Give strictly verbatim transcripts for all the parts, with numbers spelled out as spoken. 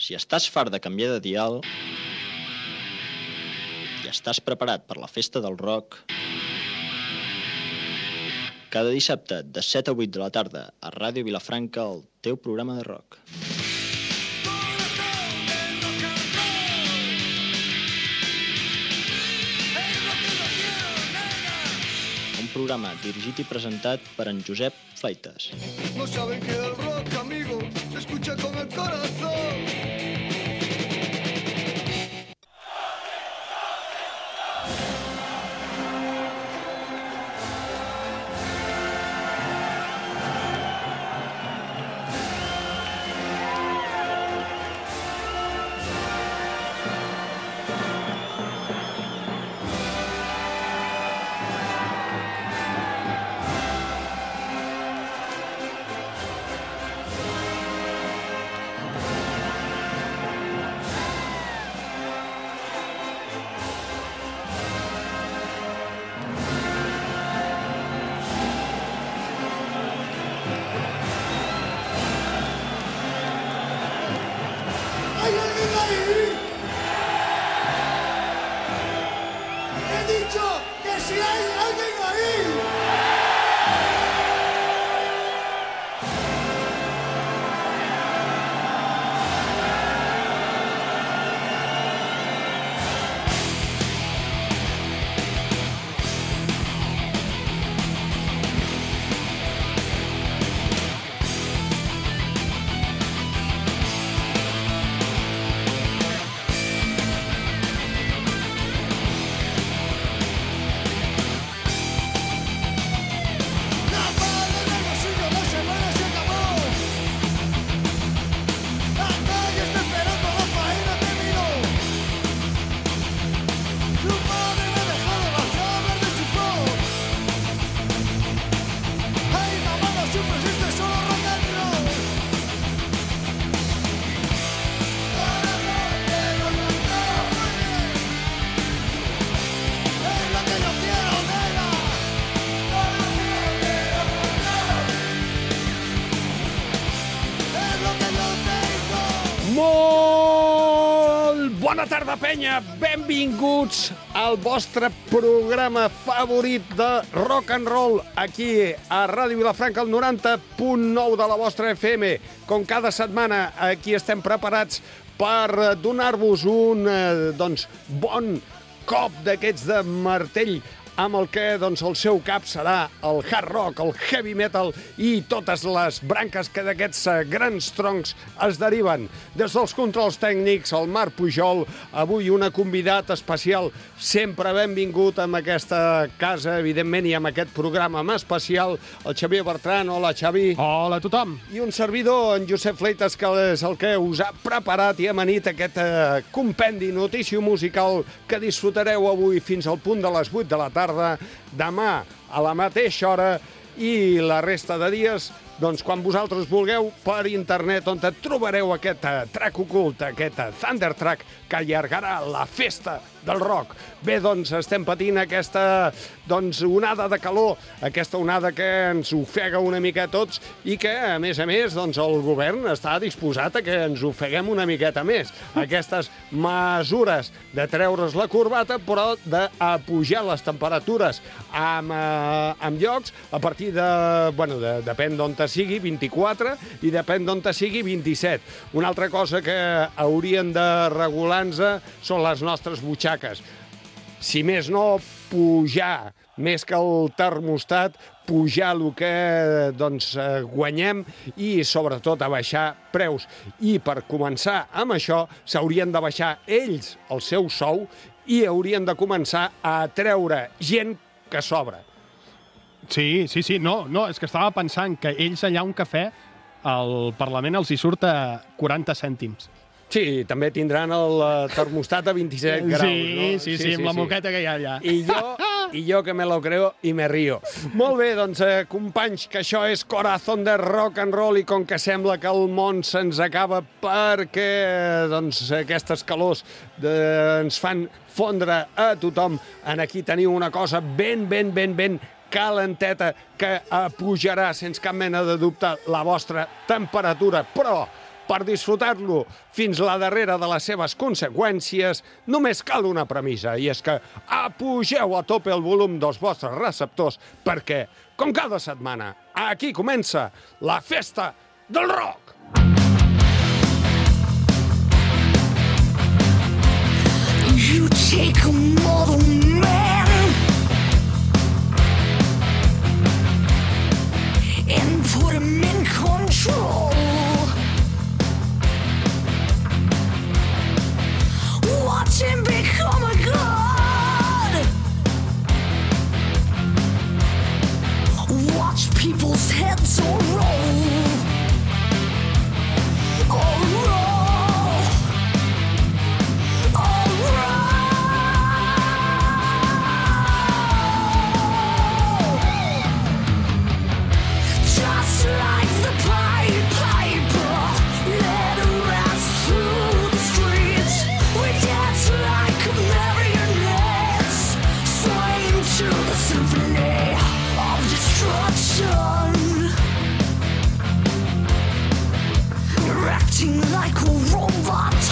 Si estàs fart de canviar de dial i estàs preparat per la festa del rock, cada dissabte de set a vuit de la tarda a Ràdio Vilafranca, el teu programa de rock. Un programa dirigit i presentat per en Josep Flaites. No saben que el rock, amigo, se escucha con el corazón. Bona tarda, penya! Benvinguts al vostre programa favorit de rock and roll aquí a Ràdio Vilafranca, el noranta punt nou de la vostra F M. Com cada setmana, aquí estem preparats per donar-vos un eh, doncs, bon cop d'aquests de martell amb el que doncs, el seu cap serà el hard rock, el heavy metal i totes les branques que d'aquests grans troncs es deriven. Des dels controls tècnics, el Marc Pujol, avui una convidat especial, sempre benvingut amb aquesta casa, evidentment, i amb aquest programa amb especial, el Xavier Bertran. Hola, Xavi. Hola a tothom. I un servidor, en Josep Fleites, que és el que us ha preparat i amanit aquest eh, compendi notícia musical que disfrutareu avui fins al punt de les vuit de la tarda. Demà a la mateixa hora i la resta de dies, doncs quan vosaltres vulgueu, per internet, on trobareu aquest track ocult, aquest Thunder Track que allargarà la festa del rock. Bé, doncs estem patint aquesta doncs, onada de calor, aquesta onada que ens ofega una mica a tots i que, a més a més, doncs, el govern està disposat a que ens ofeguem una miqueta més. Aquestes mesures de treure's la corbata, però d'apujar les temperatures amb, eh, amb llocs a partir de, bueno, de, depèn d'on te sigui, vint-i-quatre, i depèn d'on te sigui, vint-i-set. Una altra cosa que haurien de regular-nos són les nostres butxaques. Si més no, pujar, més que el termostat, pujar el que doncs, guanyem i, sobretot, abaixar preus. I, per començar amb això, s'haurien de baixar ells el seu sou i haurien de començar a treure gent que sobra. Sí, sí, sí. No, no, és que estava pensant que ells allà un cafè al Parlament els hi surt a quaranta cèntims. Sí, també tindran el termostat a vint-i-set graus, sí, no? Sí, sí, sí, amb la moqueta que hi ha allà. I jo, i jo que me lo creo i me río. Molt bé, doncs, eh, companys, que això és Corazón de Rock and Roll i com que sembla que el món se'ns acaba perquè doncs, aquestes calors de, ens fan fondre a tothom, en aquí teniu una cosa ben, ben, ben, ben calenteta que pujarà sense cap mena de dubte la vostra temperatura, però Per disfrutar-lo fins la darrera de les seves conseqüències, només cal una premissa, i és que apugeu a tope el volum dels vostres receptors, perquè, com cada setmana, aquí comença la festa del rock! You take a mortal man and put him in control. Watch him become a god. Watch people's heads roll. Oh, roll. Oh, roll. Just like the Pied Piper, let him rest through the streets. We dance like marionettes, swaying to the symphony of destruction. You're acting like a robot.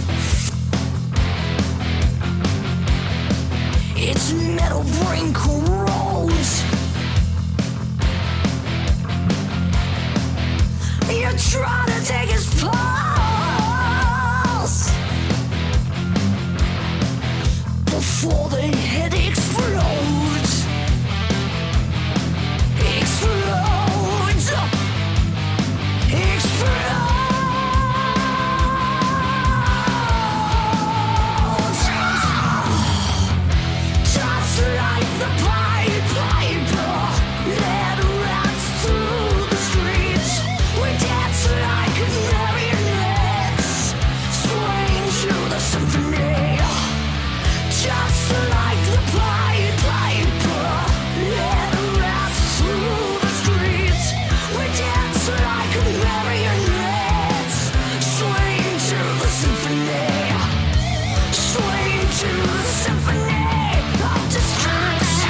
Its metal brain corrodes. You're trying to take his pulse before the head explodes. Explodes. Explodes. Just like the Pied Piper, let her rats through the streets. We dance like marionettes, swaying to the symphony. Just like the Pied Piper, let her rats through the streets. We dance like marionettes, swaying to the symphony. Swaying to the symphony of destruction.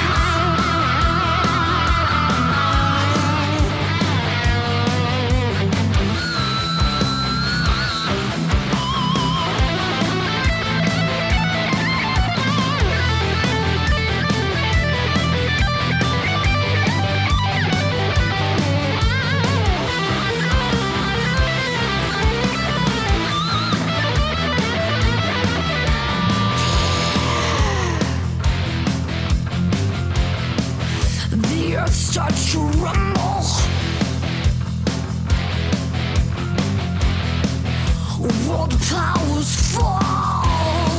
The earth starts to rumble. World powers fall.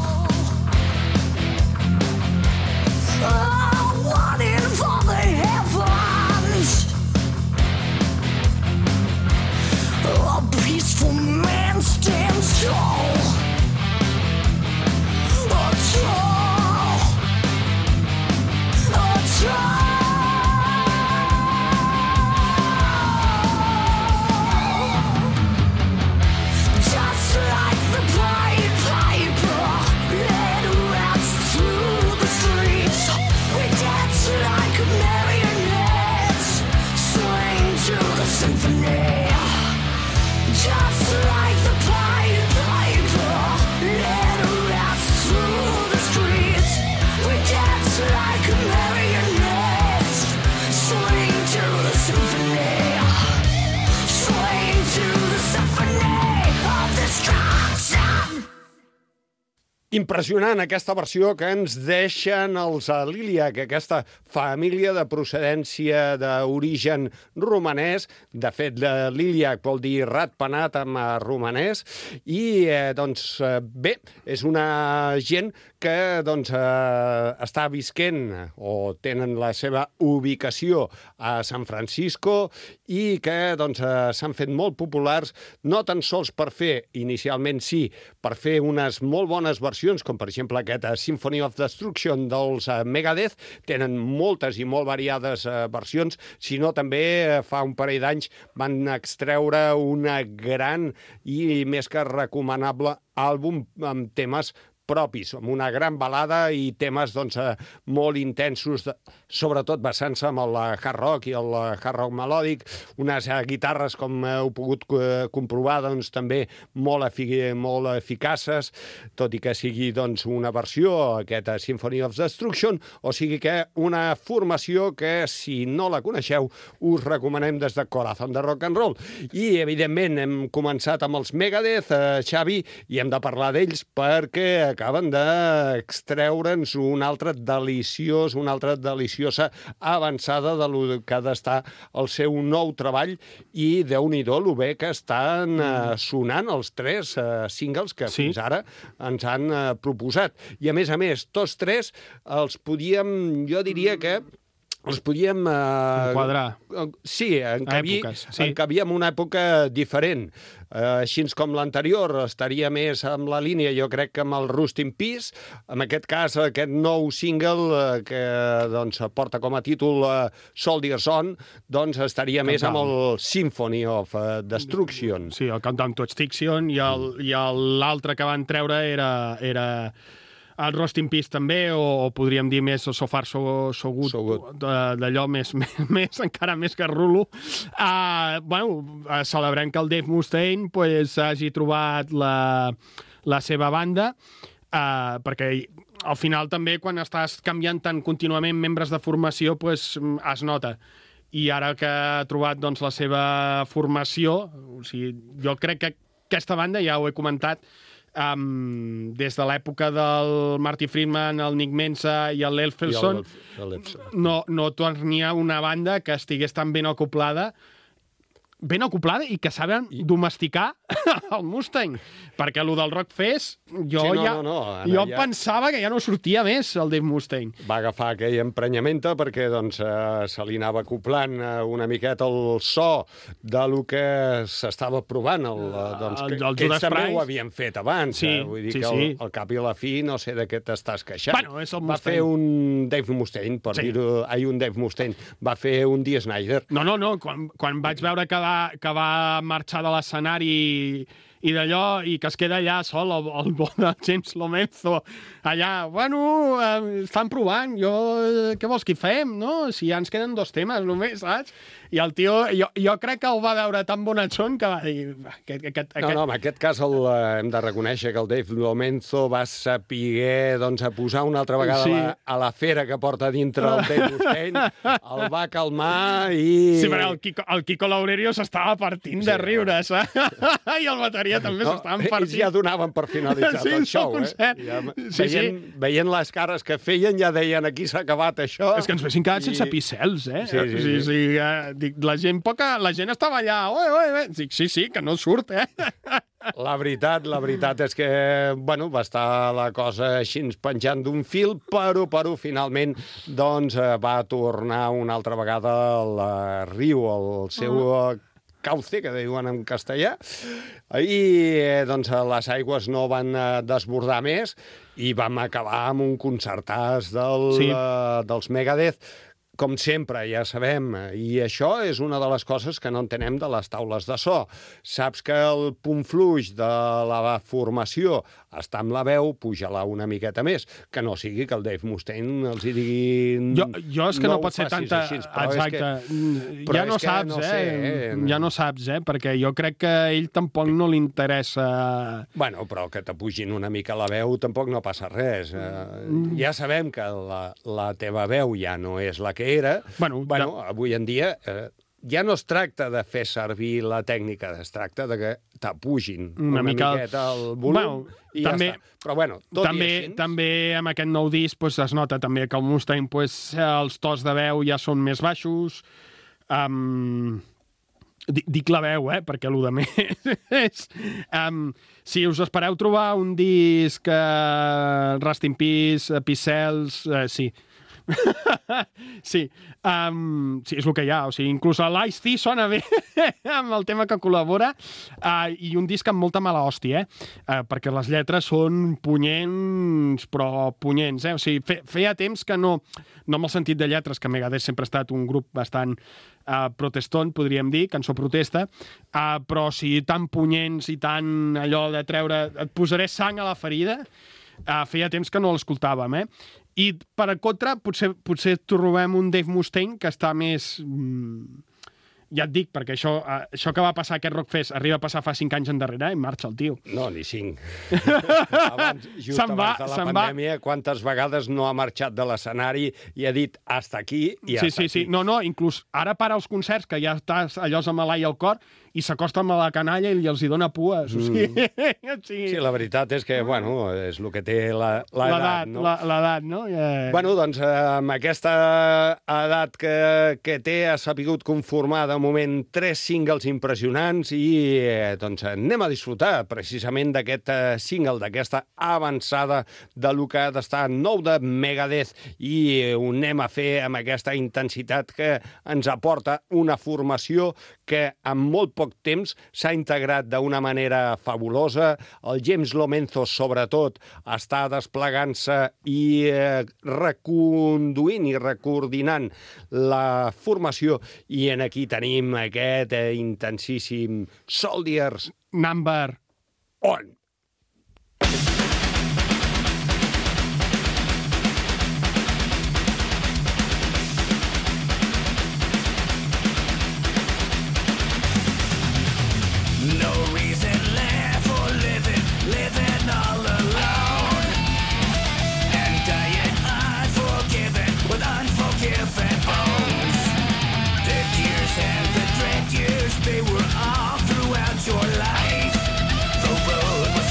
Oh, wanting for the heavens. A peaceful man stands tall. A tall. A tall. Just like the Pied Piper, let her rats through the streets. We dance like marionettes, swaying to the symphony. Just like the Pied Piper, let her rats through the streets. We dance like marionettes, swaying to the symphony. Swaying to the symphony of destruction. Impressionant aquesta versió que ens deixen els Liliac, aquesta família de procedència d'origen romanès. De fet, Liliac vol dir ratpenat en romanès. I, eh, doncs, bé, és una gent que doncs, eh, està visquent o tenen la seva ubicació a San Francisco i que doncs, eh, s'han fet molt populars, no tan sols per fer, inicialment sí, per fer unes molt bones versions, com per exemple aquest Symphony of Destruction dels Megadeth, tenen moltes i molt variades eh, versions, sinó també eh, fa un parell d'anys van extreure una gran i més que recomanable àlbum amb temes propis, amb una gran balada i temes doncs, eh, molt intensos, de, sobretot basant-se amb el hard rock i el hard rock melòdic, unes eh, guitarres, com heu pogut eh, comprovar, doncs, també molt, efic molt eficaces, tot i que sigui doncs, una versió, aquesta Symphony of Destruction, o sigui que una formació que, si no la coneixeu, us recomanem des de Corazón de Rock and Roll. I, evidentment, hem començat amb els Megadeth, eh, Xavi, i hem de parlar d'ells perquè acaben d'extreure'ns una altra deliciós, una altra deliciosa avançada de lo que ha d'estar el seu nou treball i, déu-n'hi-do, lo bé que estan eh, sonant els tres eh, singles que sí. fins ara ens han eh, proposat. I, a més a més, tots tres els podíem, jo diria que els podíem... Eh, enquadrar. Sí, encabir, èpoques, sí. encabir en una època diferent. Eh, així com l'anterior, estaria més amb la línia, jo crec que amb el Rust in Peace. En aquest cas, aquest nou single eh, que doncs, porta com a títol eh, Soldiers On, doncs estaria Countdown. Més amb el Symphony of uh, Destruction. Sí, el Countdown to Extinction, i l'altre que van treure era... era... el Rust in Peace també, o, o podríem dir més So Far So, so Good, so good. d'allò més, més, més, encara més que rulo. Uh, bueno, uh, celebrem que el Dave Mustaine pues, hagi trobat la, la seva banda, uh, perquè al final també quan estàs canviant tan contínuament membres de formació pues, es nota. I ara que ha trobat doncs, la seva formació, o sigui, jo crec que aquesta banda, ja ho he comentat, Um, des de l'època del Marty Friedman, el Nick Menza i el Elfelson, no, no tornia una banda que estigués tan ben acoplada ben acoplada i que saben I... domesticar el Mustaine, perquè el del Rockfest jo, sí, no, ja, no, no. Anna, jo ja... pensava que ja no sortia més el Dave Mustaine. Va agafar aquell emprenyamenta perquè doncs, eh, se li anava acoplant eh, una miqueta el so de lo que s'estava provant. El, eh, doncs, el, el que ells també ho havien fet abans. Sí, eh? Vull dir sí, que sí. al cap i a la fi no sé de què t'estàs queixant. Bueno, és el va fer un Dave Mustaine, per sí. dir-ho, ai, un Dave Mustaine, va fer un Dee Snider. No, no, no, quan, quan vaig veure que va que va marxar de l'escenari i, i d'allò, i que es queda allà sol el, el bo de James Lomenzo allà, bueno, eh, estan provant, jo, eh, què vols que hi fem, no? Si ja ens queden dos temes només, saps? I el tio, jo, jo crec que el va veure tan bonatxon que va dir... Aquest, aquest, aquest... No, no, en aquest cas el, eh, hem de reconèixer que el Dave Lomenzo va saber doncs, a posar una altra vegada sí. la, a la fera que porta dintre el Dave Mustaine, el va calmar i... Sí, però el Kiko, el Kiko Laurerio s'estava partint sí, de riure, saps? I el bateria també no, s'estaven partint. Ells ja donaven per finalitzat sí, el show, eh? Ja, sí, veient, sí. veient les cares que feien, ja deien aquí s'ha acabat això. És que ens fessin quedat i... sense picels, eh? Sí, sí, sí. sí, sí eh? Dic, la gent poca, la gent estava allà, oi, oi, oi. Dic, sí, sí, que no surt, eh? La veritat, la veritat és que, bueno, va estar la cosa així penjant d'un fil, però, però, finalment, doncs, va tornar una altra vegada al riu, al seu uh. cauce, que diuen en castellà, i, doncs, les aigües no van desbordar més i vam acabar amb un concertàs del, sí. uh, dels Megadeth, com sempre, ja sabem, i això és una de les coses que no entenem de les taules de so. Saps que el punt fluix de la formació està amb la veu, puja-la una miqueta més, que no sigui que el Dave Mustaine els hi digui... Jo, jo és que no, no pot ser tanta... Així, exacte. Que... Ja no saps, no eh? Sé, eh? Ja no saps, eh? Perquè jo crec que a ell tampoc no li interessa... Bueno, però que te pugin una mica la veu tampoc no passa res. Mm. Ja sabem que la, la teva veu ja no és la que era. Bueno, bueno ja... avui en dia eh, ja no es tracta de fer servir la tècnica, es tracta de que t'apugin una, una mica miqueta el volum bueno, i també, ja està. Però bueno, tot també, i així... També amb aquest nou disc pues, es nota també que el Mustaine pues, els tons de veu ja són més baixos. Um, dic la veu, eh? Perquè el de més... um, si us espereu trobar un disc uh, Rust in Peace, uh, Picels, uh, sí... sí, um, sí, és el que hi ha. O sigui, inclús l'Ice-T sona bé amb el tema que col·labora, uh, i un disc amb molta mala hòstia, eh? Uh, perquè les lletres són punyents, però punyents, eh? O sigui, fe, feia temps que no, no amb el sentit de lletres, que Megadeth sempre ha estat un grup bastant uh, protestant, podríem dir, cançó protesta, uh, però sí, tan punyents i tan allò de treure... Et posaré sang a la ferida. Uh, feia temps que no l'escoltàvem, eh? I per a contra, potser, potser trobem un Dave Mustaine que està més... Mm, ja et dic, perquè això, uh, això que va passar a aquest Rockfest arriba a passar fa cinc anys endarrere i marxa el tio. No, ni cinc. abans, just se'n va, abans de la se'n pandèmia, va. quantes vegades no ha marxat de l'escenari i ha dit hasta aquí i hasta sí, sí, sí. aquí. No, no, inclús ara para els concerts, que ja estàs allò amb l'ai al cor, i s'acosta amb la canalla i els hi dona pues. Mm. O sigui, o sigui... Sí, la veritat és que, bueno, és el que té l'edat, no? L'edat, no? Yeah. Bueno, doncs, amb aquesta edat que, que té, ha sapigut conformar de moment tres singles impressionants i, eh, doncs, anem a disfrutar precisament d'aquest eh, single, d'aquesta avançada de lo que ha d'estar nou de Megadeth i eh, ho anem a fer amb aquesta intensitat que ens aporta una formació que en molt poc temps s'ha integrat d'una manera fabulosa. El James Lomenzo, sobretot, està desplegant-se i eh, reconduint i recoordinant la formació i en aquí tenim aquest eh, intensíssim Soldiers Number On. No reason left for living, living all alone. And dying unforgiven with unforgiven bones. The tears and the dread years, they were all throughout your life. The road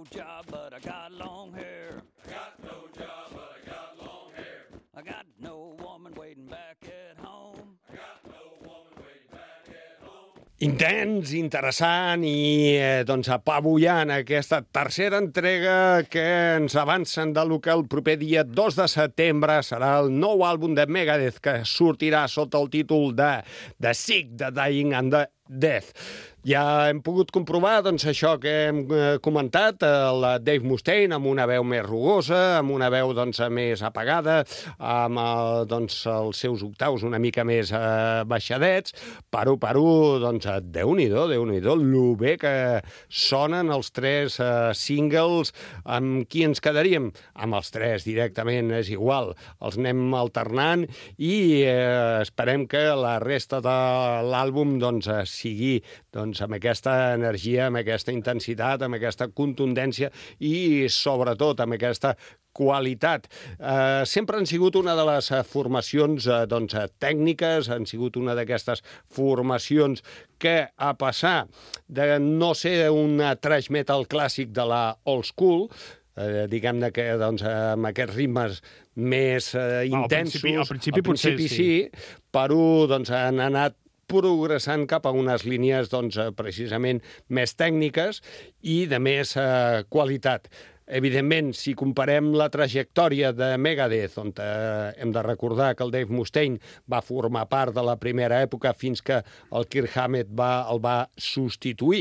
job, but I got long hair. I got no job, but I got long hair. I got no woman waiting back at home. I got no woman waiting back at home. Intens, interessant i eh, doncs apabullant aquesta tercera entrega que ens avancen de lo que el proper dia dos de setembre serà el nou àlbum de Megadeth que sortirà sota el títol de The Sick, The Dying and The Death. Ja hem pogut comprovar doncs, això que hem eh, comentat, el Dave Mustaine amb una veu més rugosa, amb una veu doncs, més apagada, amb el, doncs, els seus octaus una mica més eh, baixadets. Paru, paru, doncs, Déu-n'hi-do, Déu-n'hi-do, lo bé que sonen els tres eh, singles. Amb qui ens quedaríem? Amb els tres directament, és igual. Els anem alternant i eh, esperem que la resta de l'àlbum doncs, sigui doncs, amb aquesta energia, amb aquesta intensitat, amb aquesta contundència i, sobretot, amb aquesta qualitat. Eh, sempre han sigut una de les formacions eh, doncs, tècniques, han sigut una d'aquestes formacions que, a passar de no ser un trash metal clàssic de la old school, eh, diguem-ne que doncs, amb aquests ritmes més eh, intensos... Al principi, al principi, al principi potser sí, sí, però doncs, han anat progressant cap a unes línies doncs, precisament més tècniques i de més eh, qualitat. Evidentment, si comparem la trajectòria de Megadeth, on eh, hem de recordar que el Dave Mustaine va formar part de la primera època fins que el Kirk Hammett va, el va substituir,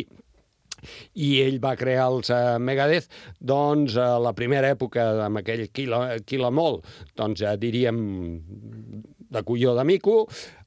i ell va crear els uh, Megadeth, doncs a la primera època, amb aquell Kill, Kill 'Em All, doncs uh, diríem de colló de mico.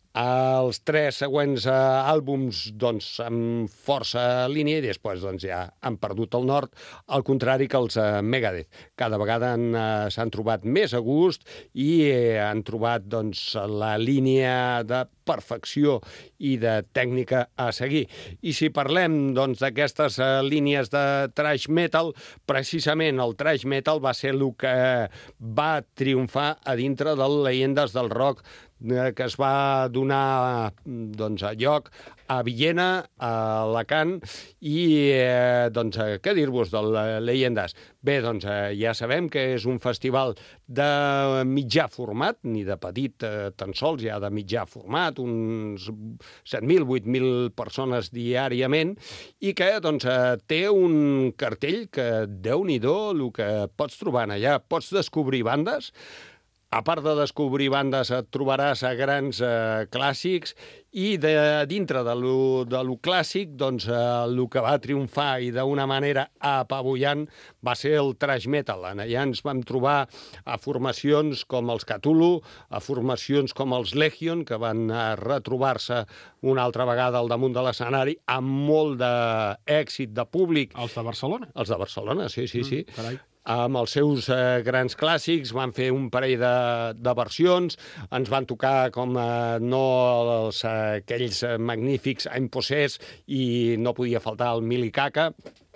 Els tres següents uh, àlbums doncs, amb força línia i després doncs, ja han perdut el nord, al contrari que els uh, Megadeth. Cada vegada han, uh, s'han trobat més a gust i eh, han trobat doncs, la línia de perfecció i de tècnica a seguir. I si parlem doncs, d'aquestes uh, línies de thrash metal, precisament el thrash metal va ser el que va triomfar a dintre de les llegendes del rock que es va donar doncs, lloc a Viena, a Alacant, i eh, doncs, què dir-vos de les llegendes? Bé, doncs eh, ja sabem que és un festival de mitjà format, ni de petit eh, tan sols, ja de mitjà format, uns set mil, vuit mil persones diàriament, i que doncs, eh, té un cartell que, Déu-n'hi-do, el que pots trobar allà. Pots descobrir bandes. A part de descobrir bandes, et trobaràs a grans eh, clàssics i de, dintre de lo, de lo clàssic, doncs, eh, el que va triomfar i d'una manera apabullant va ser el thrash metal. Allà ens vam trobar a formacions com els Cthulhu, a formacions com els Legion, que van eh, retrobar-se una altra vegada al damunt de l'escenari amb molt d'èxit de públic. Els de Barcelona. Els de Barcelona, sí, sí, sí. Mm, carai. Amb els seus eh, grans clàssics, van fer un parell de, de versions, ens van tocar com eh, no els, eh, aquells eh, magnífics I'm Possessed i no podia faltar el Milicaca.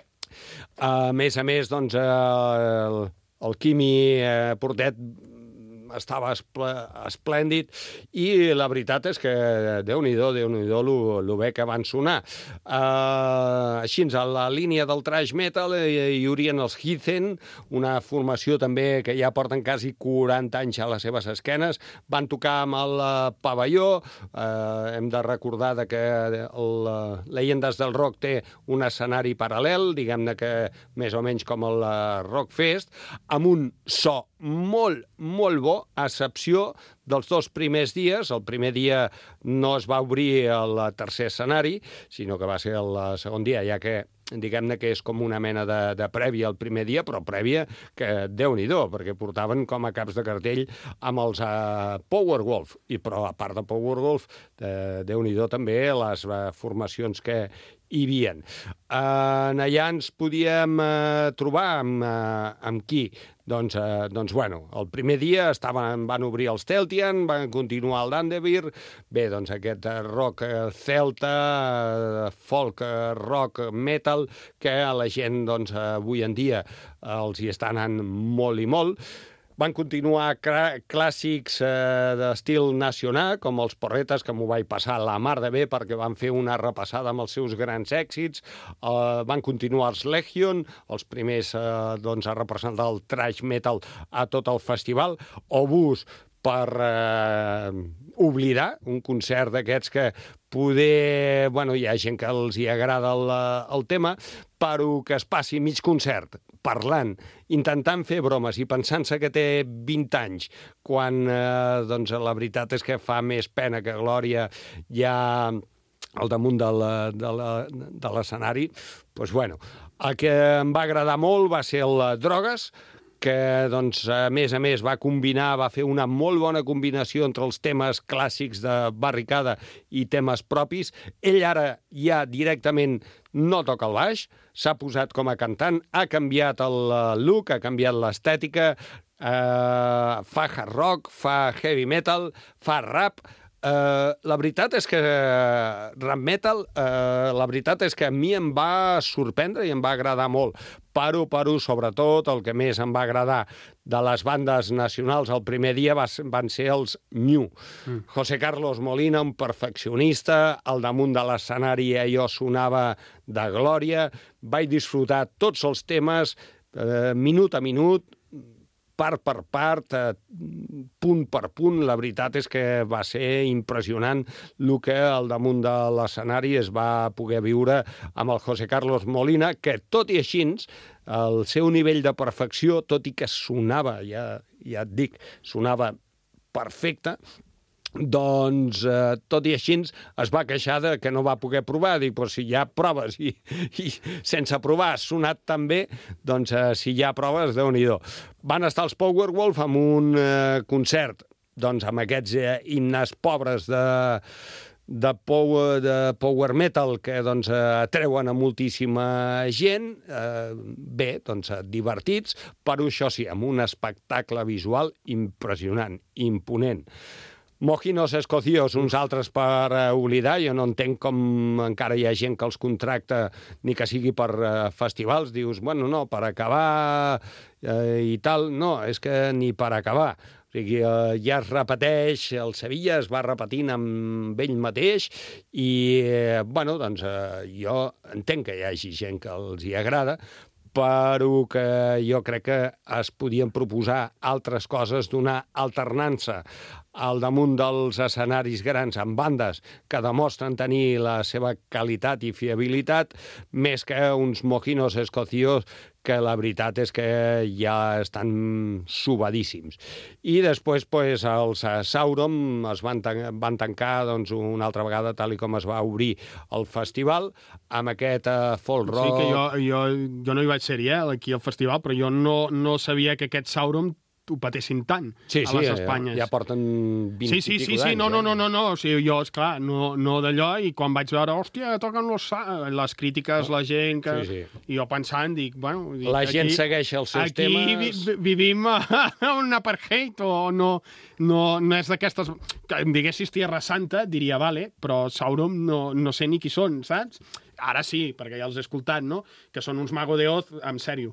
A més a més, doncs, eh, el, el Quimi eh, Portet estava espl esplèndid i la veritat és que Déu-n'hi-do, Déu-n'hi-do lo bé que van sonar. Uh, així, a la línia del thrash metal hi, hi haurien els Heathen, una formació també que ja porten quasi quaranta anys a les seves esquenes, van tocar amb el uh, Pavelló, uh, hem de recordar que el uh, Llegendes del Rock té un escenari paral·lel, diguem-ne que més o menys com el uh, Rockfest, amb un so molt, molt bo, a excepció dels dos primers dies. El primer dia no es va obrir el tercer escenari, sinó que va ser el segon dia, ja que diguem-ne que és com una mena de, de prèvia el primer dia, però prèvia que Déu-n'hi-do, perquè portaven com a caps de cartell amb els uh, Powerwolf, i però a part de Powerwolf, eh, Déu-n'hi-do també les uh, formacions que hi havia. Uh, allà ens podíem uh, trobar amb, uh, amb qui? Doncs, eh, doncs, bueno, el primer dia estaven, van obrir els Celtian, van continuar el Dandevir, bé, doncs aquest rock celta, folk, rock, metal, que a la gent, doncs, avui en dia els hi està anant molt i molt. Van continuar clàssics eh, d'estil nacional, com els Porretes, que m'ho vaig passar la mar de bé perquè van fer una repassada amb els seus grans èxits. Eh, van continuar els Legion, els primers eh, doncs, a representar el thrash metal a tot el festival. Obús, per eh, oblidar un concert d'aquests que poder... Bueno, hi ha gent que els hi agrada el, el tema, però que es passi mig concert parlant, intentant fer bromes i pensant-se que té vint anys, quan eh, doncs, la veritat és que fa més pena que glòria ja al damunt de la- de la- de l'escenari, doncs, bueno, el que em va agradar molt va ser el Drogues, que, doncs, a més a més, va combinar, va fer una molt bona combinació entre els temes clàssics de Barricada i temes propis. Ell ara ja directament no toca el baix, s'ha posat com a cantant, ha canviat el look, ha canviat l'estètica, eh, fa hard rock, fa heavy metal, fa rap. Uh, la veritat és que uh, rap metal, uh, la veritat és que a mi em va sorprendre i em va agradar molt. Però, però, sobretot, el que més em va agradar de les bandes nacionals el primer dia va, van ser els New. Mm. José Carlos Molina, un perfeccionista, al damunt de l'escenari allò sonava de glòria. Vaig disfrutar tots els temes, uh, minut a minut, part per part, eh, punt per punt. La veritat és que va ser impressionant el que al damunt de l'escenari es va poder viure amb el José Carlos Molina, que tot i així, el seu nivell de perfecció, tot i que sonava, ja, ja et dic, sonava perfecte, doncs, eh, tot i així, es va queixar de que no va poder provar. Dic, però si hi ha proves i, i sense provar ha sonat tan bé, doncs eh, si hi ha proves, Déu-n'hi-do. Van estar els Powerwolf amb un eh, concert, doncs, amb aquests eh, himnes pobres de, de, power, de power metal que doncs, eh, atreuen a moltíssima gent, eh, bé, doncs, eh, divertits, però això sí, amb un espectacle visual impressionant, imponent. Mojinos Escocios, uns altres per eh, oblidar. Jo no entenc com encara hi ha gent que els contracta, ni que sigui per eh, festivals. Dius, bueno, no, per acabar eh, i tal. No, és que ni per acabar. O sigui, eh, ja es repeteix, el Sevilla es va repetint amb ell mateix i, eh, bueno, doncs eh, jo entenc que hi hagi gent que els hi agrada, però que jo crec que es podien proposar altres coses, donar alternança al damunt dels escenaris grans amb bandes que demostren tenir la seva qualitat i fiabilitat, més que uns Mojinos Escocios que la veritat és que ja estan subadíssims. I després, pues, els Sauron es van, tan van tancar doncs, una altra vegada, tal i com es va obrir el festival, amb aquest uh, folk rock... Sí, que jo, jo, jo no hi vaig ser-hi, eh, aquí al festival, però jo no, no sabia que aquest Sauron ho patessin tant sí, a sí, les ja, Espanyes. ja porten vint sí, sí, i sí, pico sí, d'anys. no, no, eh? no, no, no, o sigui, jo, esclar, no, no d'allò, i quan vaig veure, hòstia, toquen los, les crítiques, la gent, que... Sí, sí. I jo pensant, dic, bueno... Dic, La gent aquí, segueix els seus aquí temes... vi, vi, vivim a un apartheid, o no, no, no és d'aquestes... Que em diguessis Tierra Santa, diria, vale, però Sauron no, no sé ni qui són, saps? Ara sí, perquè ja els he escoltat, no? Que són uns Mago de Oz, en sèrio,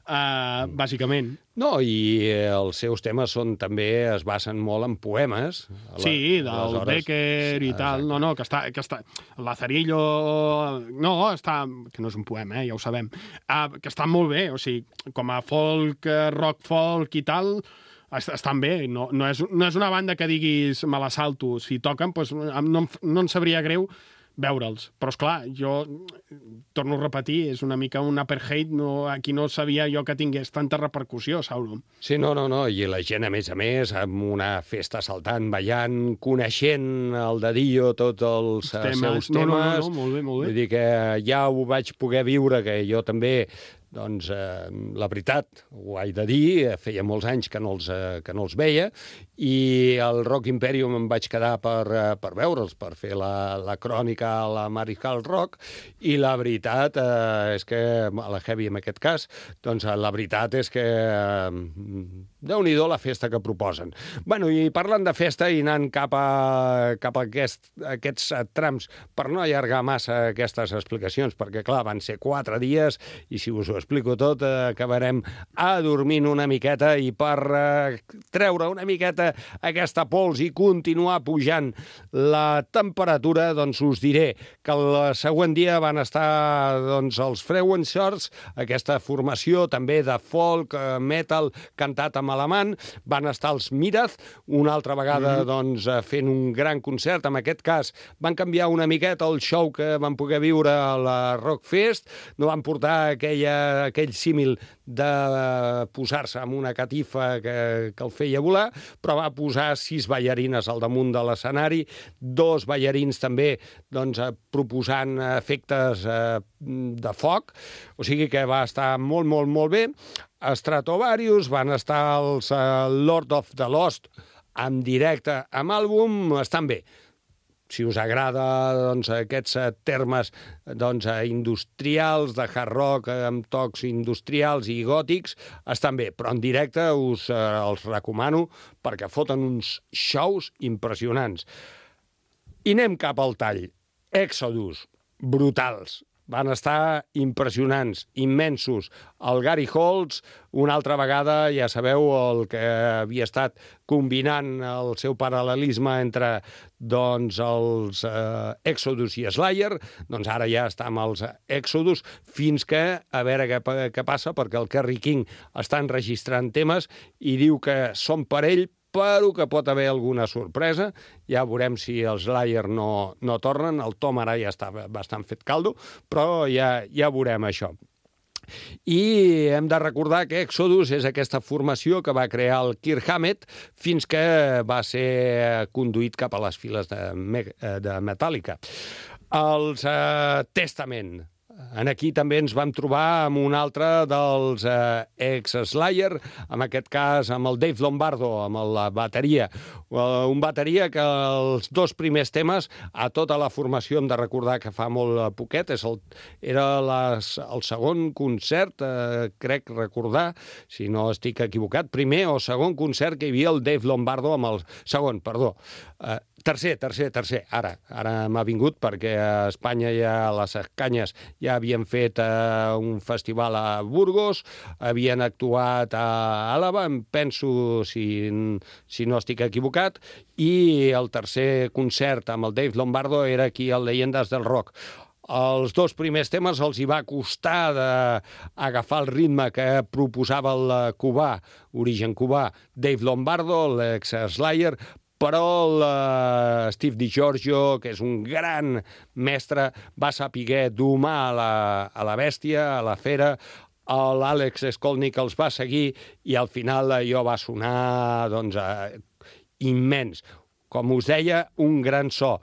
uh, bàsicament. No, i els seus temes són també, es basen molt en poemes. La, Sí, del aleshores- Becker i Ah, tal. exacte. No, no, que està... Que està Lazarillo... No, està... Que no és un poema, eh, ja ho sabem. Uh, que està molt bé, o sigui, com a folk, eh, rock folk i tal, est estan bé. No, no, és, no és una banda que diguis me la salto. Si toquen, doncs, no, em- no em sabria greu veure'ls. Però, esclar, jo torno a repetir, és una mica un apartheid, no, aquí no sabia jo que tingués tanta repercussió, Sauron. Sí, no, no, no, i la gent, a més a més, amb una festa saltant, ballant, coneixent el dedillo, tots els, els Temes. seus No, no, temes. no, no, molt bé, molt bé. Vull dir que ja ho vaig poder viure, que jo també, doncs, eh, la veritat, ho haig de dir, feia molts anys que no els, eh, que no els veia, i al Rock Imperium em vaig quedar per, eh, per veure'ls, per fer la, la crònica a la Mariscal Rock, i la veritat eh, és que, a la Heavy en aquest cas, doncs la veritat és que eh, Déu-n'hi-do la festa que proposen. Bueno, i parlant de festa i anant cap a, cap a aquest, aquests eh, trams, per no allargar massa aquestes explicacions, perquè, clar, van ser quatre dies, i si us ho explico tot, eh, acabarem adormint una miqueta i per eh, treure una miqueta aquesta pols i continuar pujant la temperatura, doncs us diré que el següent dia van estar doncs, els Freuen Shorts, aquesta formació també de folk, eh, metal, cantat amb alemany, van estar els Mirath, una altra vegada mm-hmm. doncs, fent un gran concert, en aquest cas van canviar una miqueta el show que van poder viure a la Rockfest, no van portar aquella, aquell símil de posar-se amb una catifa que, que el feia volar, però va posar sis ballarines al damunt de l'escenari, dos ballarins també doncs, proposant efectes eh, de foc, o sigui que va estar molt, molt, molt bé. Stratovarius, van estar els uh, Lord of the Lost en directe amb àlbum, estan bé. Si us agrada doncs, aquests termes doncs, industrials, de hard rock, amb tocs industrials i gòtics, estan bé, però en directe us eh, els recomano perquè foten uns shows impressionants. I anem cap al tall. Exodus, brutals. Van estar impressionants, immensos. El Gary Holtz, una altra vegada, ja sabeu, el que havia estat combinant el seu paral·lelisme entre doncs, els eh, Exodus i Slayer, doncs ara ja està amb els Exodus, fins que, a veure què, què passa, perquè el Kerry King està enregistrant temes i diu que són per ell, però que pot haver alguna sorpresa. Ja veurem si els Slayer no, no tornen. El Tom ara ja està bastant fet caldo, però ja, ja veurem això. I hem de recordar que Exodus és aquesta formació que va crear el Kirk Hammett fins que va ser conduït cap a les files de, de Metallica. Els eh, Testament. En aquí també ens vam trobar amb un altre dels eh, ex-Slayer, en aquest cas amb el Dave Lombardo, amb la bateria. Uh, un bateria que els dos primers temes, a tota la formació hem de recordar que fa molt poquet, és el, era les, el segon concert, eh, crec recordar, si no estic equivocat, primer o segon concert que hi havia el Dave Lombardo amb el segon, perdó. Eh, Tercer, tercer, tercer. Ara, ara m'ha vingut perquè a Espanya ja a les Canyes ja havien fet eh, un festival a Burgos, havien actuat a Àlava, em penso, si, si no estic equivocat, i el tercer concert amb el Dave Lombardo era aquí al Leyendas del Rock. Els dos primers temes els hi va costar d'agafar el ritme que proposava el cubà, origen cubà, Dave Lombardo, l'ex-Slayer, però el uh, Steve DiGiorgio, que és un gran mestre, va saber domar a la, a la bèstia, a la fera. L'Àlex Skolnick els va seguir i al final allò va sonar doncs, uh, immens. Com us deia, un gran so.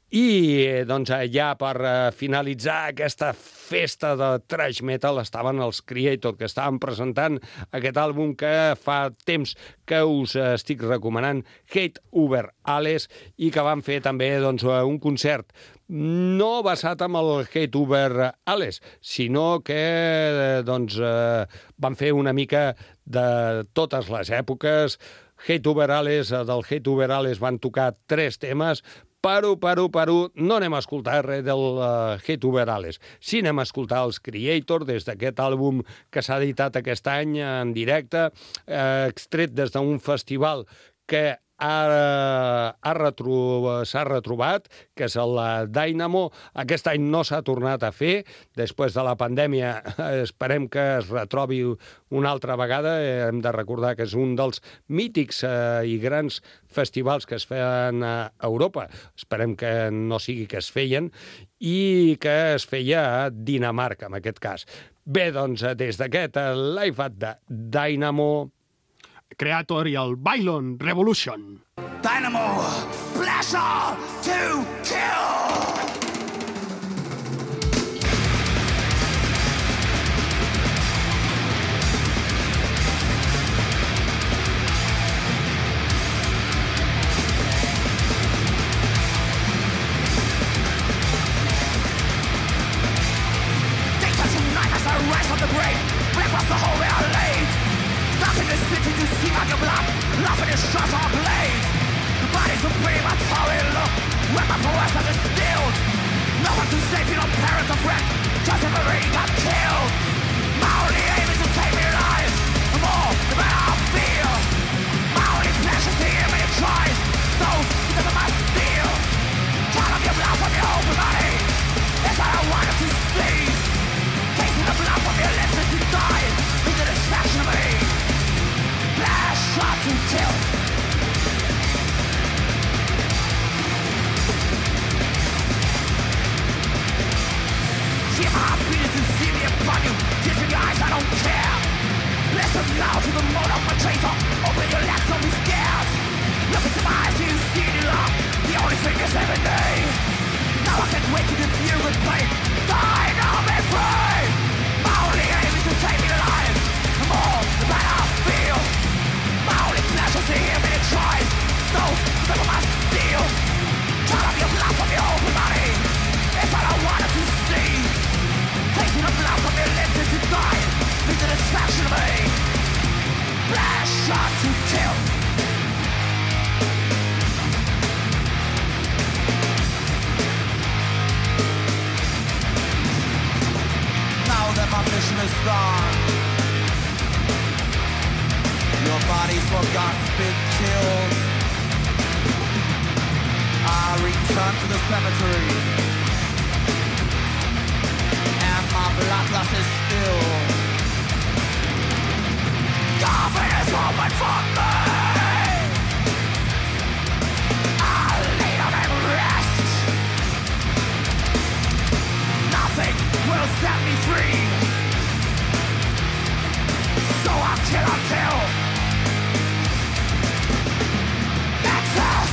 I doncs, ja per finalitzar aquesta festa de thrash metal estaven els Creator, que estaven presentant aquest àlbum que fa temps que us estic recomanant, Hate Over Alice, i que van fer també doncs, un concert no basat en el Hate Over Alice, sinó que doncs, van fer una mica de totes les èpoques. Hate Over Alice, del Hate Over Alice van tocar tres temes, però, però, però, no anem a escoltar res del uh, Hate Over Alice. Sí anem a escoltar els Creator des d'aquest àlbum que s'ha editat aquest any en directe, eh, extret des d'un festival que ha, ha retro, s'ha retrobat, que és el Dynamo. Aquest any no s'ha tornat a fer. Després de la pandèmia esperem que es retrobi una altra vegada. Hem de recordar que és un dels mítics eh, i grans festivals que es feien a Europa. Esperem que no sigui que es feien i que es feia a Dinamarca, en aquest cas. Bé, doncs, des d'aquest Live at the Dynamo, Creator i el Bylon Revolution. Dynamo, pleasure to kill! Data tonight as I rise from the grave, break across the whole real late. Nothing is city to see out your blood. Nothing is shots or blades. The body's a prematorial. Weapon for us as it's stilled. No one to save you, no parents or friends. Just if already got killed. Maori If my penis to see me upon you, tears in your eyes, I don't care. Listen loud to the moan of my chainsaw. Open your legs, don't be scared. Look into my eyes, you see the love. The only thing is every day. Now I can't wait to defuse with pain. Die now, be free. My only aim is to take me alive. The more, the better I feel. My only pleasure is to hear me tries. Those that must steal. Turn up your blood from your open body. It's all I wanted to see. Tasting the blood from your lips as you die. The satisfaction of me. Blast shot to kill. Now that my mission is done, your body's forgot, been killed. I return to the cemetery, and my blood glass is still. Coffin is open for me. I'll lay down and rest. Nothing will set me free. So I'll kill until excess.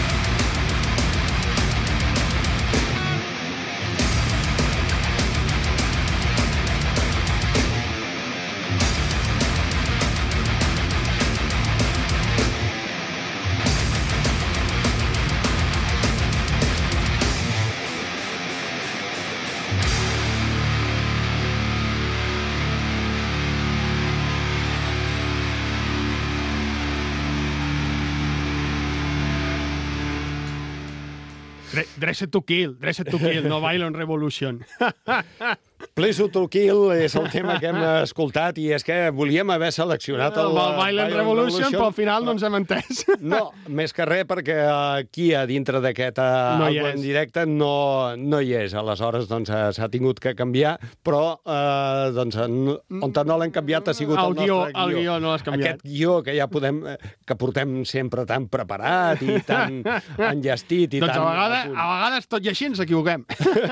Dress it to kill, dress it to kill, no Violent Revolution. Please to Kill és el tema que hem escoltat i és que volíem haver seleccionat el, el Violent, Violent Revolution, Revolution, però al final no ens hem entès. No, més que res perquè aquí a dintre d'aquest no àlbum en directe no, no hi és. Aleshores doncs s'ha tingut que canviar, però eh, doncs, on no l'hem canviat ha sigut el, el guió, nostre guió. El guió no l'has canviat. Aquest guió que ja podem, que portem sempre tan preparat i tan enllestit i doncs tan... Doncs a, vegades, a vegades tot i així ens equivoquem.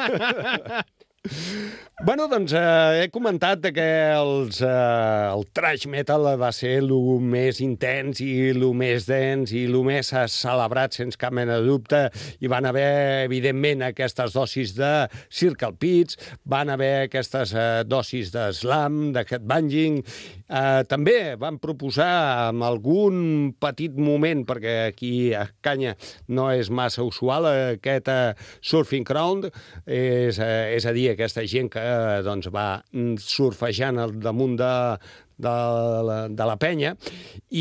Bueno, doncs eh, he comentat que els, eh, el thrash metal va ser el més intens i el més dens i el més celebrat, sense cap mena de dubte. Hi van haver, evidentment, aquestes dosis de Circle Pits, van haver aquestes eh, dosis de slam, de headbanging. Eh, també van proposar en algun petit moment, perquè aquí a Canya no és massa usual, aquest eh, surfing crowd, és, eh, és a dir, aquesta gent que eh, doncs va surfejant al damunt de, de, la, de la penya i,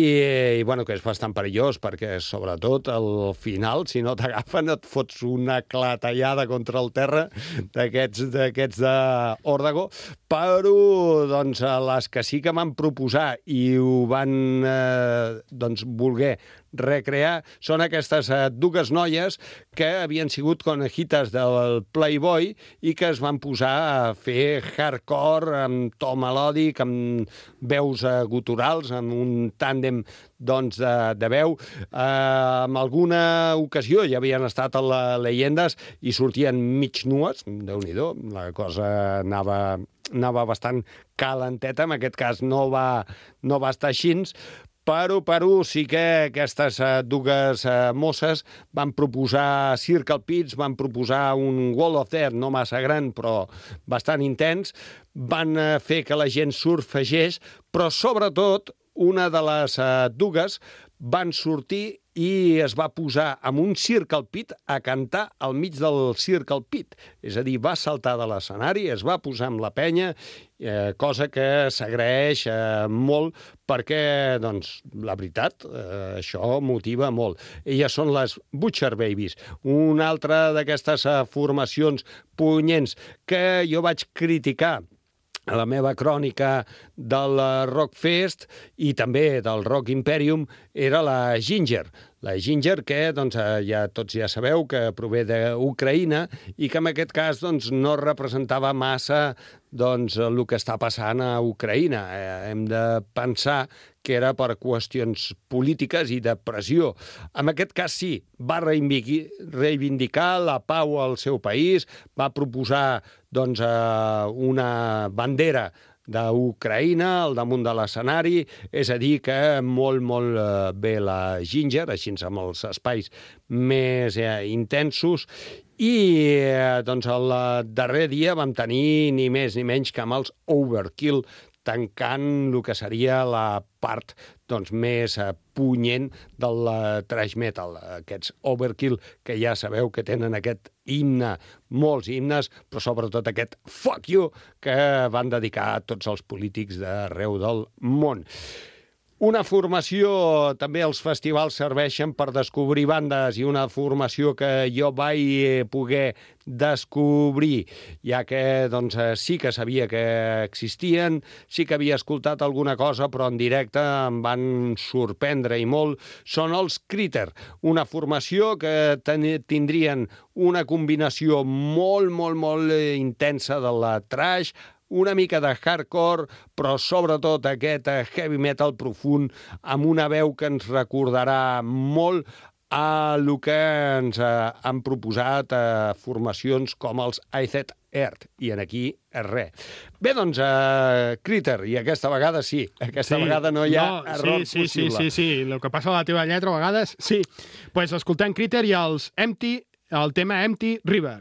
i bueno, que és bastant perillós perquè sobretot al final si no t'agafen et fots una clatellada contra el terra d'aquests d'aquests d'Òrdago, però doncs les que sí que van proposar i ho van eh, doncs voler recrear són aquestes eh, dues noies que havien sigut conejites del Playboy i que es van posar a fer hardcore amb to melòdic, amb veus eh, guturals, amb un tàndem doncs, de, de veu. Eh, en alguna ocasió ja havien estat a la Leyendes i sortien mig nues, Déu-n'hi-do, la cosa anava, anava bastant calenteta, en aquest cas no va, no va estar així, però, però sí que aquestes uh, dues uh, mosses van proposar Circle Pits, van proposar un Wall of Death, no massa gran, però bastant intens, van uh, fer que la gent surfegés, però sobretot una de les uh, dues van sortir i es va posar amb un Circle Pit a cantar al mig del Circle Pit. És a dir, va saltar de l'escenari, es va posar amb la penya, eh, cosa que s'agraeix eh, molt perquè, doncs, la veritat, eh, això motiva molt. Elles són les Butcher Babies, una altra d'aquestes eh, formacions punyents que jo vaig criticar a la meva crònica del Rockfest i també del Rock Imperium, era la Ginger. La Ginger, que doncs, ja tots ja sabeu que prové d'Ucraïna i que en aquest cas doncs, no representava massa doncs, el que està passant a Ucraïna. Eh, hem de pensar que era per qüestions polítiques i de pressió. En aquest cas sí, va reivindicar la pau al seu país, va proposar doncs, una bandera d'Ucraïna al damunt de l'escenari, és a dir, que molt, molt bé la Ginger, així amb els espais més eh, intensos, i eh, doncs el darrer dia vam tenir ni més ni menys que amb els Overkill, tancant el que seria la part doncs, més eh, punyent del uh, thrash metal. Aquests Overkill, que ja sabeu que tenen aquest himne, molts himnes, però sobretot aquest fuck you que van dedicar a tots els polítics d'arreu del món. Una formació, també els festivals serveixen per descobrir bandes i una formació que jo vaig poder descobrir, ja que doncs, sí que sabia que existien, sí que havia escoltat alguna cosa, però en directe em van sorprendre i molt. Són els Critter, una formació que tindrien una combinació molt, molt, molt intensa de la thrash, una mica de hardcore, però sobretot aquest heavy metal profund, amb una veu que ens recordarà molt a el que ens han proposat a formacions com els Iced Earth, i en aquí és res. Bé, doncs, uh, Critter, i aquesta vegada sí, aquesta sí, vegada no hi ha no, error sí, sí, possible. Sí, sí, sí, el que passa a la teva lletra a vegades, sí. Doncs pues, escoltem Critter i els Empty, el tema Empty River.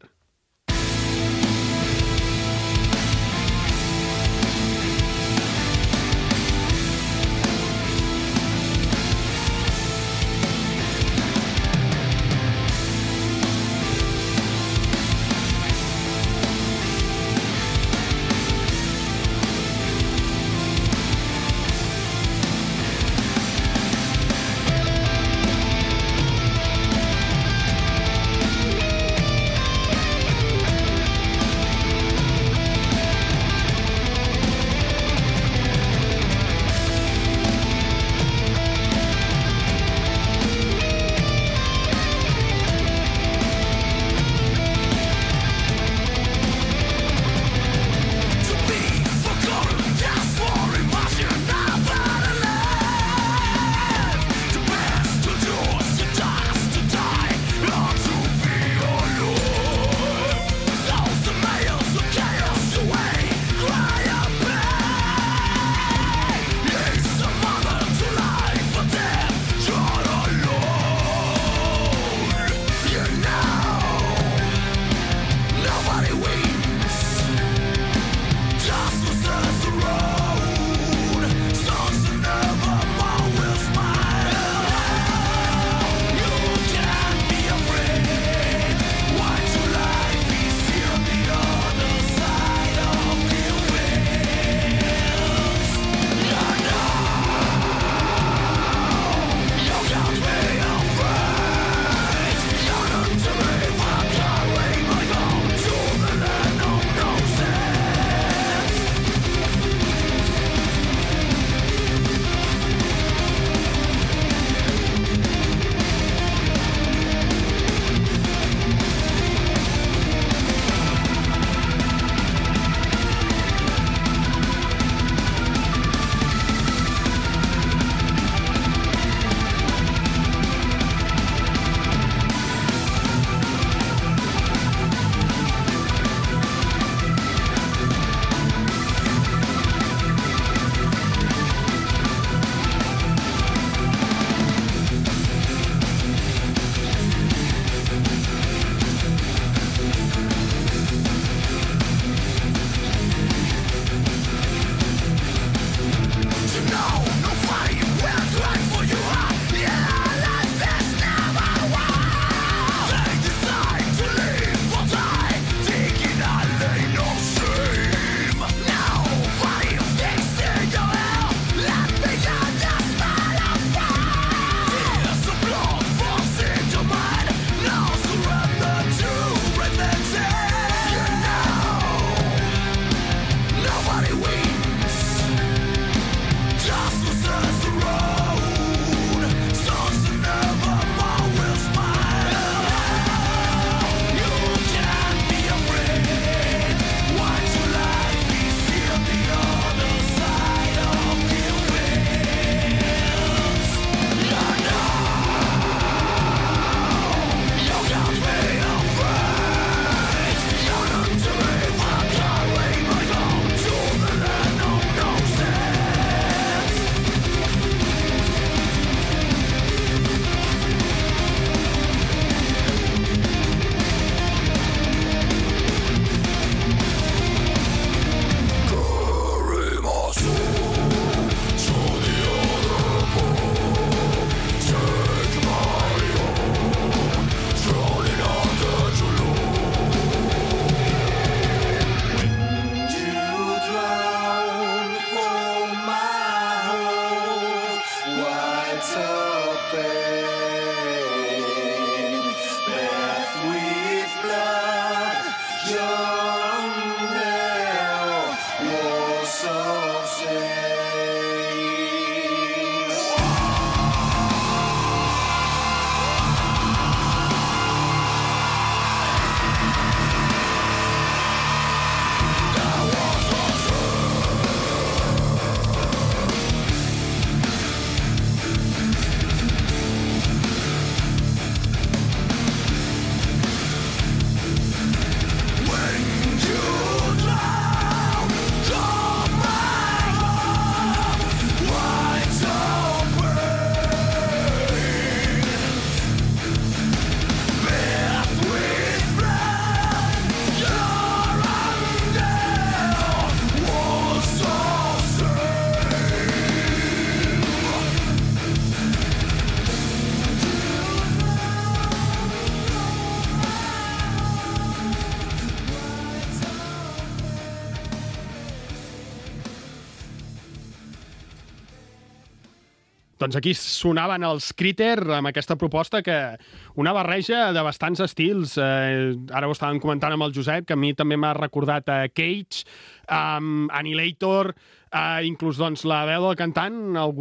doncs aquí sonaven els Critter amb aquesta proposta que una barreja de bastants estils. Eh, ara ho estàvem comentant amb el Josep, que a mi també m'ha recordat a Cage, um, Annihilator, Uh, inclús doncs, la veu del cantant,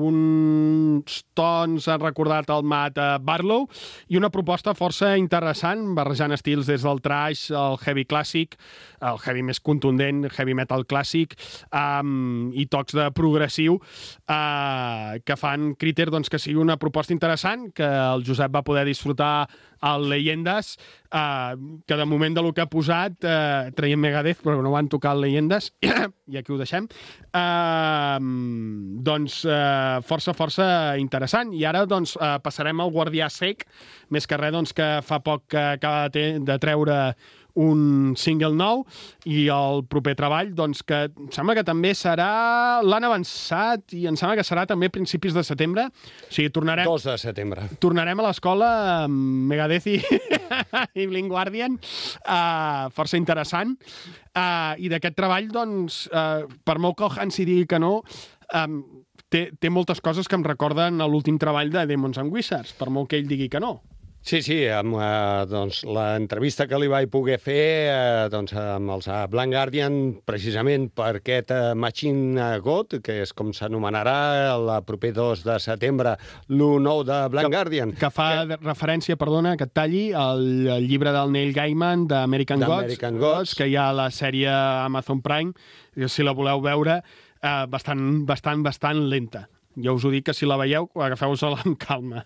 alguns tons han recordat el Matt uh, Barlow, i una proposta força interessant, barrejant estils des del thrash, el heavy clàssic, el heavy més contundent, heavy metal clàssic, um, i tocs de progressiu, uh, que fan Critter doncs, que sigui una proposta interessant, que el Josep va poder disfrutar al Leyendas, uh, que de moment de lo que ha posat uh, traiem Megadeth, però no van tocar el Leyendas, i aquí ho deixem. Uh, doncs uh, força, força interessant. I ara doncs, uh, passarem al Guardià Cec, més que res doncs, que fa poc que acaba de, de treure un single nou, i el proper treball, doncs, que em sembla que també serà... L'han avançat i em sembla que serà també a principis de setembre. O sigui, tornarem... dos de setembre. Tornarem a l'escola amb Megadeth i, i Blind Guardian. Uh, força interessant. Uh, I d'aquest treball, doncs, uh, per molt que el Hansi digui que no, um, té, té moltes coses que em recorden a l'últim treball de Demons and Wizards, per molt que ell digui que no. Sí, sí, amb eh, doncs, l'entrevista que li vaig poder fer eh, doncs, amb els uh, Blind Guardian, precisament per aquest uh, Machine God, que és com s'anomenarà el proper dos de setembre, l'u nou de Blind que, Guardian. Que fa que... referència, perdona, que et talli, al, al llibre del Neil Gaiman d'American Gods, Gods, que hi ha a la sèrie Amazon Prime, si la voleu veure, eh, bastant, bastant, bastant lenta. Ja us ho dic, que si la veieu, agafeu-vos-la amb calma.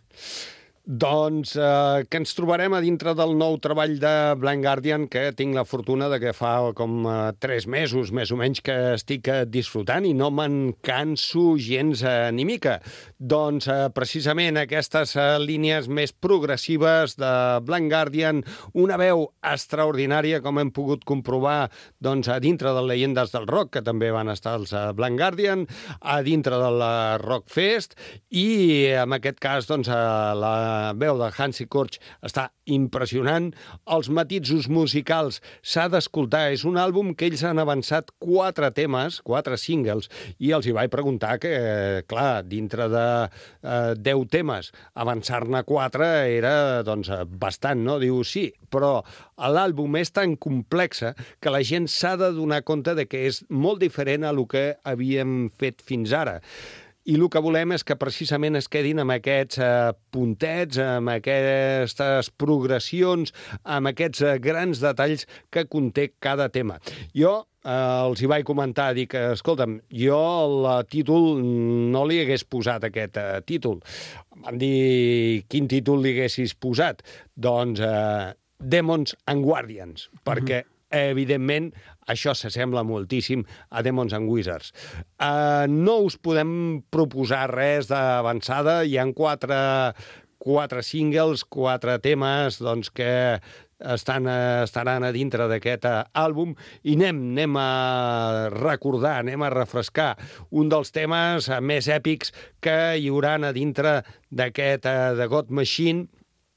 Doncs eh, que ens trobarem a dintre del nou treball de Blind Guardian, que tinc la fortuna de que fa com eh, tres mesos, més o menys, que estic eh, disfrutant i no me'n canso gens eh, ni mica. Doncs eh, precisament aquestes eh, línies més progressives de Blind Guardian, una veu extraordinària, com hem pogut comprovar doncs, a dintre de Llegendes del Rock, que també van estar els eh, Blind Guardian, a dintre del eh, Rock Fest, i en aquest cas doncs, eh, la veu de Hansi Korch està impressionant. Els matisos musicals s'ha d'escoltar. És un àlbum que ells han avançat quatre temes, quatre singles, i els hi vaig preguntar que, clar, dintre de eh, deu temes, avançar-ne quatre era, doncs, bastant, no? Diu, sí, però l'àlbum és tan complexa que la gent s'ha de donar compte de que és molt diferent a lo que havíem fet fins ara. I el que volem és que precisament es quedin amb aquests eh, puntets, amb aquestes progressions, amb aquests eh, grans detalls que conté cada tema. Jo eh, els hi vaig comentar, dic, escolta'm, jo el títol no li hagués posat aquest eh, títol. Van dir, quin títol li haguessis posat? Doncs eh, Demons and Guardians, perquè mm-hmm. evidentment, això s'assembla moltíssim a Demons and Wizards. Uh, no us podem proposar res d'avançada. Hi ha quatre, quatre singles, quatre temes doncs, que estan, estaran a dintre d'aquest àlbum i anem, anem a recordar, anem a refrescar un dels temes més èpics que hi haurà a dintre d'aquest uh, The God Machine,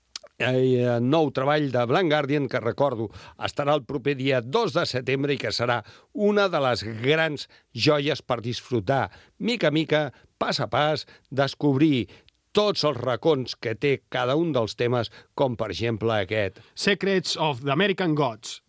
el nou treball de Blind Guardian, que recordo estarà el proper dia dos de setembre i que serà una de les grans joies per disfrutar mica a mica, pas a pas, descobrir tots els racons que té cada un dels temes, com per exemple aquest. Secrets of the American Gods.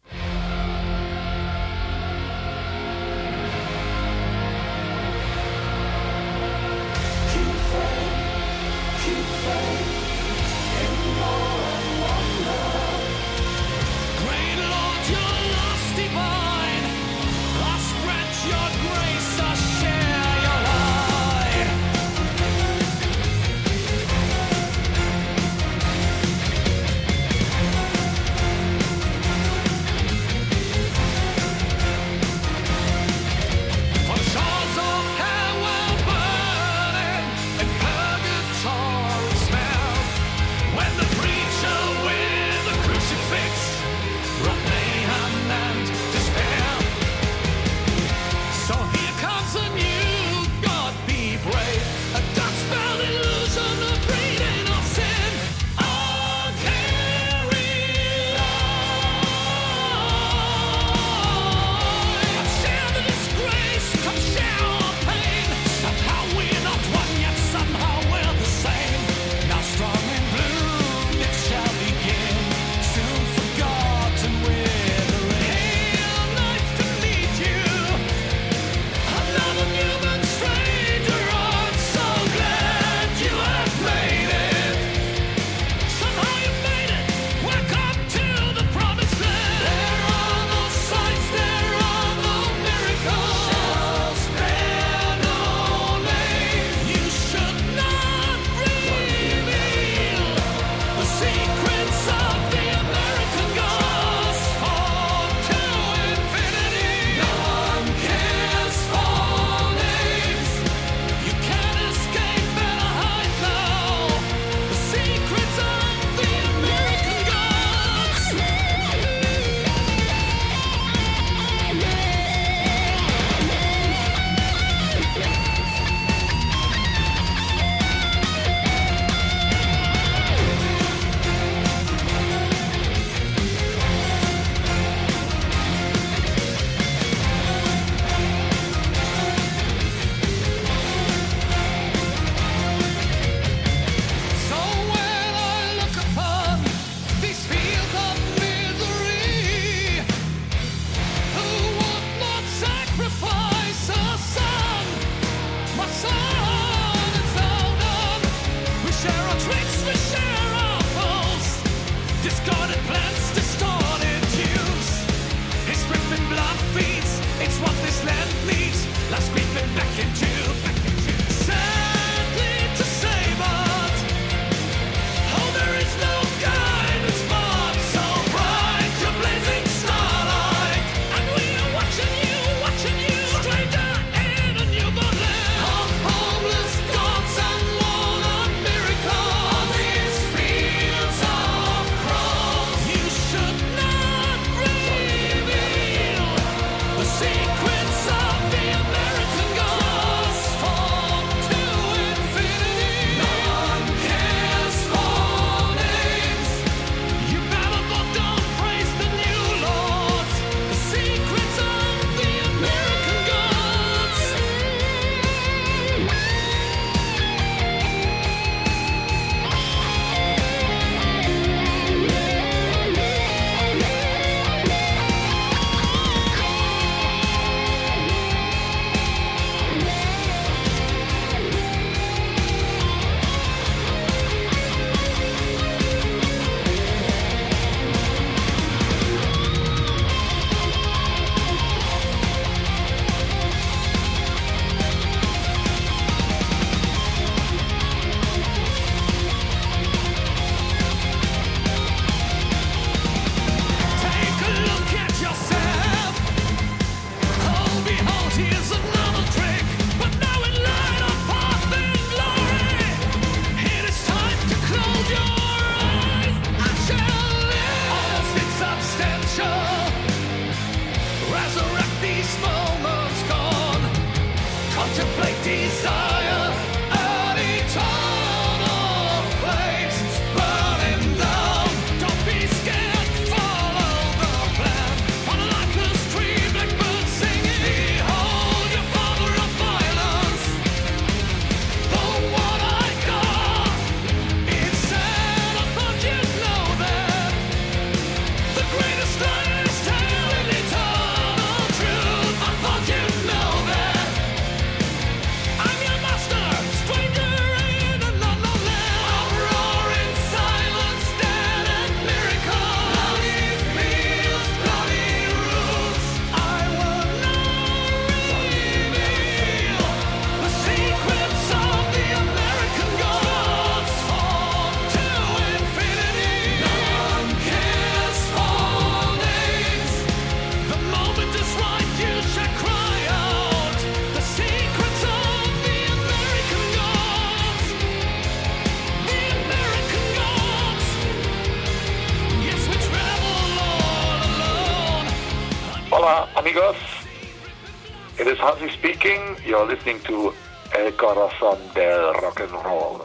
amigos. It is Hansi speaking. You're listening to El Corazón del Rock and Roll.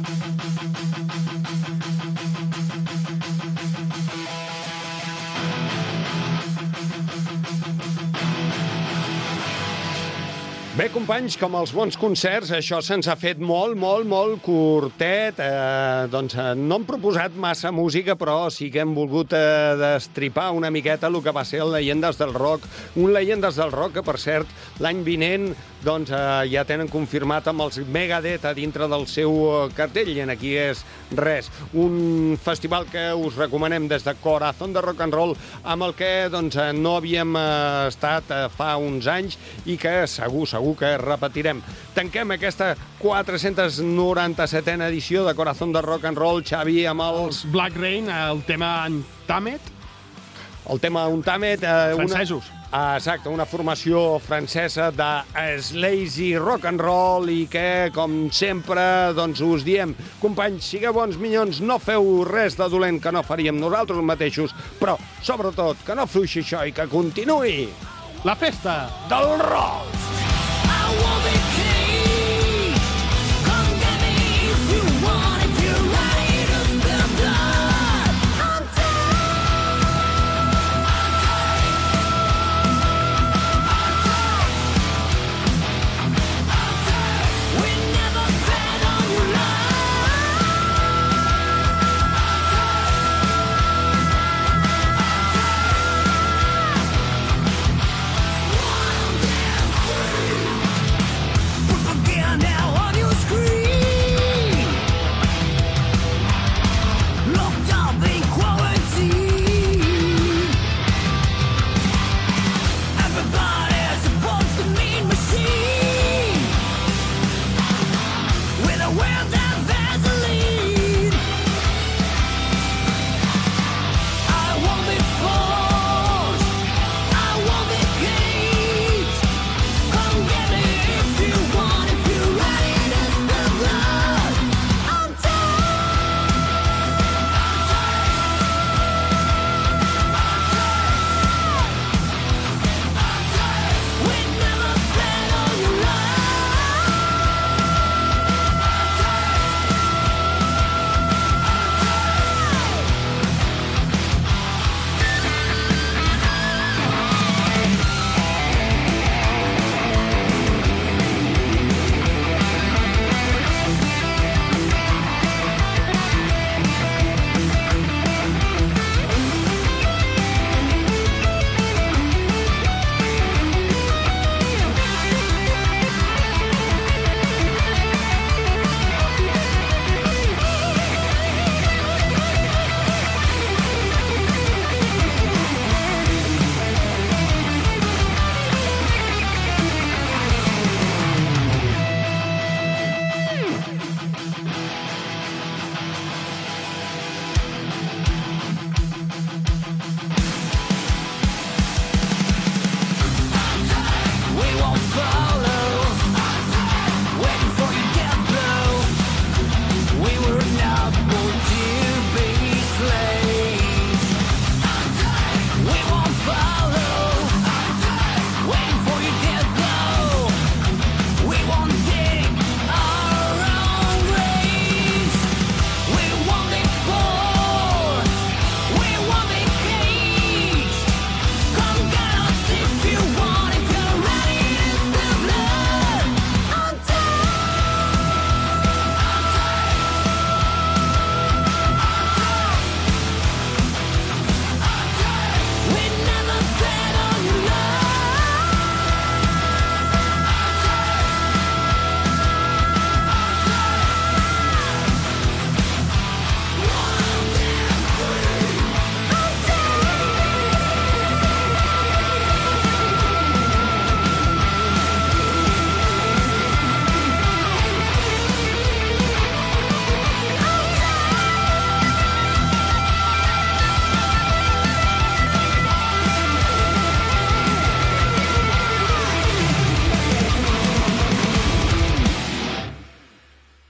Bé, companys, com els bons concerts, això se'ns ha fet molt, molt, molt curtet. Eh, doncs eh, no hem proposat massa música, però sí que hem volgut eh, destripar una miqueta el que va ser el Llegendes del Rock. Un Llegendes del Rock que, per cert, l'any vinent doncs, eh, ja tenen confirmat amb els Megadeth a dintre del seu cartell, i aquí és res. Un festival que us recomanem des de Corazón de Rock and Roll, amb el que doncs, no havíem eh, estat eh, fa uns anys i que segur, segur que repetirem. Tanquem aquesta quatre-cents noranta-setena edició de Corazón de Rock and Roll, Xavi, amb els... Black Rain, el tema Untamed. El tema Untamed. Eh, Francesos. Una... Ah, exacte, una formació francesa de Slazy Rock and Roll i que, com sempre, doncs us diem, companys, sigueu bons minyons, no feu res de dolent que no faríem nosaltres mateixos, però, sobretot, que no fluixi això i que continuï la festa del rock. I will be